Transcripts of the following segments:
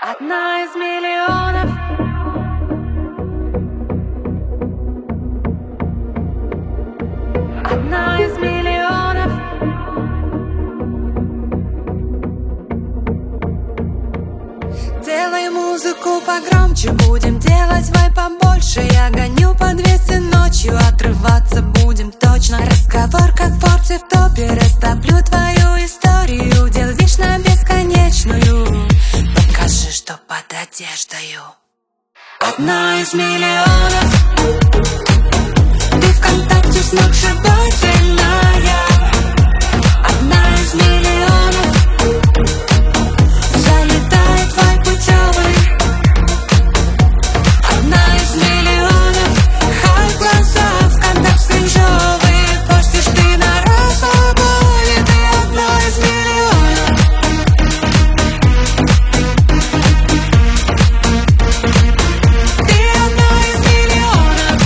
Одна из миллионов. Одна из миллионов. Делай музыку погромче, будем делать вайб побольше. Я гоню по 200 ночью, отрываться будем точно. Разговор как в Форбсе в топе, растоплю твою историю. Делишь на бесконечную, покажи, что под одеждою. Одна из миллионов. Ты ВКонтакте сногсшибательная. Одна из миллионов. Залетает вайб путевый. Одна из миллионов. Хай глаза, ВКонтакт кринжовый. Постишь ты на расслабоне. Ты одна из миллионов. Ты одна из миллионов.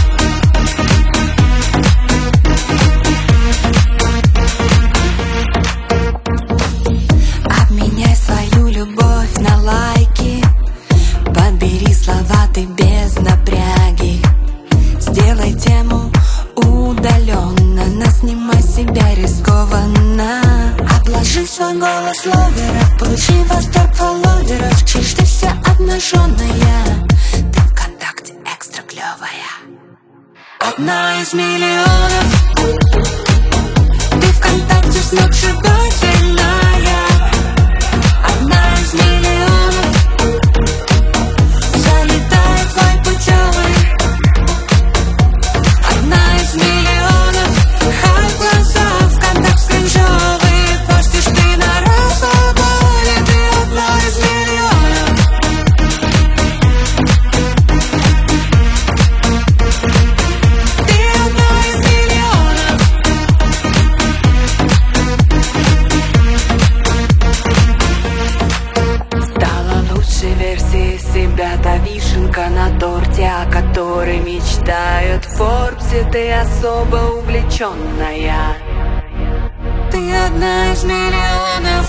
Обменяй свою любовь на лайки. Подбери слова ты без напряги. Сделай тему удаленно, наснимай себя рискованно. Обложи свой голос ловеров, получи восторг фолловеров. Чиж ты вся обнаженная, ты ВКонтакте экстра клевая. Одна из миллионов. Ты ВКонтакте сногсшибательная. Одна из миллионов. Залетает вайб путевый. Одна из миллионов. Хай глаза, ВКонтакт кринжовый. Постишь ты на расслабоне. Ты одна из миллионов. Ты одна из миллионов. Стала лучшей версией себя та вишенка на торте, о которой мечтают в Форбсе. Ты особо увлеченная. Ты одна из миллионов.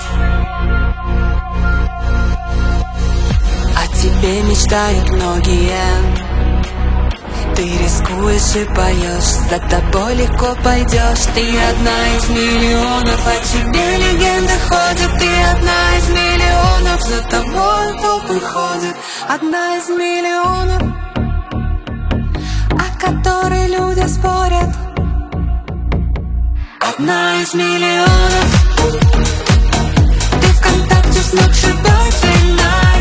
О тебе мечтают многие. Ты рискуешь и поешь, за тобой легко пойдешь. Ты одна из миллионов, о тебе легенды ходят. Ты одна из миллионов, за тобой толпы ходят. Одна из миллионов, о которой люди спорят. Одна из миллионов. Ты ВКонтакте сногсшибательная.